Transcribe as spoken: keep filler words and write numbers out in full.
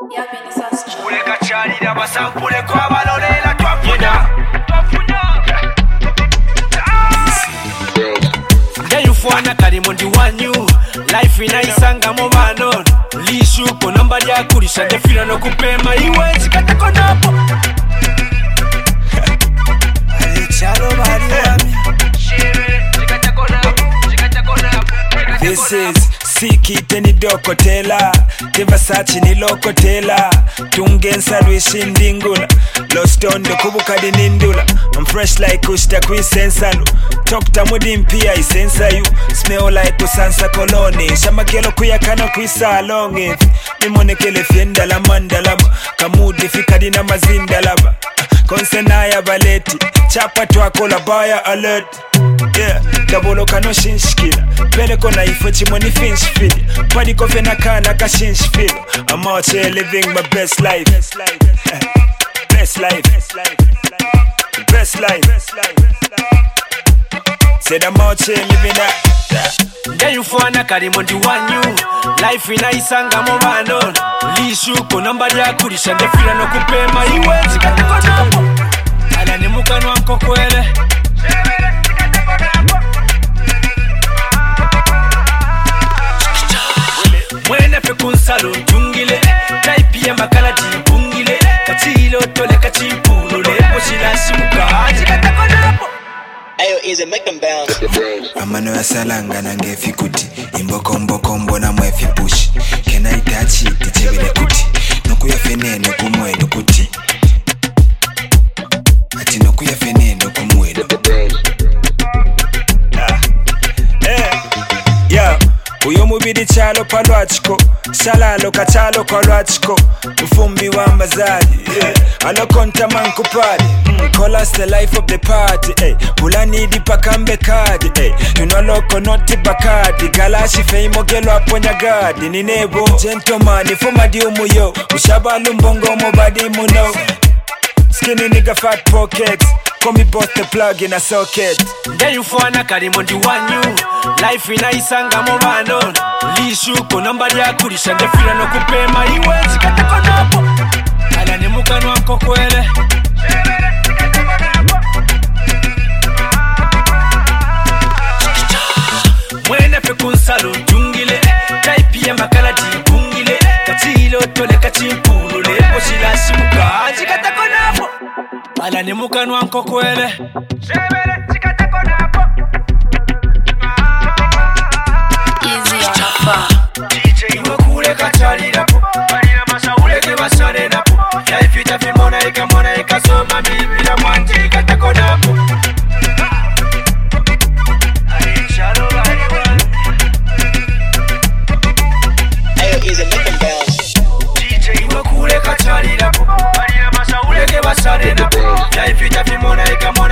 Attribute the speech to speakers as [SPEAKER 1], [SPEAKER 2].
[SPEAKER 1] Uleka chali na basampule kwa balonela twafunya twafunya Ngayufwana kali mundi wanyu life inaisanga mu bano lishuko namba lya kulisha ndefira no kupema iwe zikatako napo Ali chalo bali wami zikatako napo zikatako napo This is Sikite ni dokotela Tevasachi ni lokotela Tungensa lwishindingula Lost on the kubukadi nindula I'm fresh like kushta kwisensanu Tokta mudi mpia isensa you Smell like kusansa koloni Shamakelo kuyakana kuisa alongi Mimonekele fienda la mandalama Kamudi fikadi na mazinda laba Konsenaya baleti Chapa tuakola baya alert Yeah, kabolo kano shinshkila Pele kona ifo chimoni finch feel Padi kofe na kana ka shinsh feel I'm out here living my best life Best life Best life Best life Said I'm out here living that Ngayufwana kali mundi wanyu Life inaisanga mu bano Lishuko namba lya kulisha ndefira no kupema iwe zikatako napo Ala ni mukanwa mkokwele Mwene pe kunsalo njungile Taipi ya makala jibungile Kachilo tole kachimpulule Poshila shimuka aji katako napo
[SPEAKER 2] Ayo easy make them bounce
[SPEAKER 3] Amano ya salanga nange fikuti Imboko mboko mbona mwefi pushi Kena itachi tichebile kuti Nuku ya feneno kumwendo kuti Ati nuku ya feneno kumwendo
[SPEAKER 1] ah. Eh. Yeah. Uyo mubiri chalo palwachiko Shalalo kachalo kwa lwachiko Mfumbi wa mazadi yeah. Alokonta manku padi mm. Colas the life of the party hey. Pulani di pakambe kadi hey. Tunoloko noti bakadi Galashi feimo gelo aponya gadi Ninebo gentleman ifuma di umuyo Ushabalu mbongo mobadi muno Skinny nigga fat pockets Call me boss the plug in a socket Ngayufwana kali mundi wanyu Life inaisanga mu bano Lishuko namba lya kulisha ndefira no kupema iwe zikatako napo Ala ni mukanwa mkokwele Mwene pe kunsalo njungile Taipi ya makala jibungile Kachilo tole kachimpulule Poshila shimuka zikatako napo Ala ni mukanwa mkokwele zikatako napo
[SPEAKER 4] Easy on the phone.
[SPEAKER 1] D J wakule kachali napo Marina masa uleke basane napo Life itafimona ikamona ikasoma mibila mwanji katako napo
[SPEAKER 2] Ayo easy make them bounce
[SPEAKER 1] D J wakule kachali napo Marina masa uleke basane napo Life itafimona ikamona